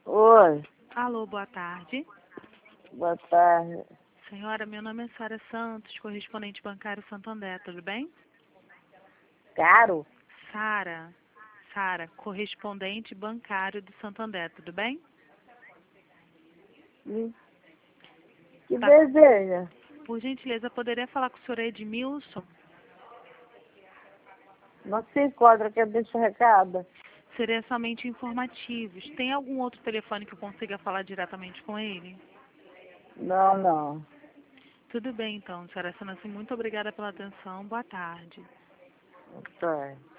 Oi, Alô, boa tarde. boa tarde. Senhora, meu nome é Sara Santos, correspondente bancário Santander, tudo bem? Caro? Sara, correspondente bancário do Santander, tudo bem? Que Tá. deseja? Por gentileza, poderia falar com o senhor Edmilson? Não se encontra, quer deixar recado? Seria somente informativos. Tem algum outro telefone que eu consiga falar diretamente com ele? Não. Tudo bem, então, senhora Santos, muito obrigada pela atenção. Boa tarde. Tá.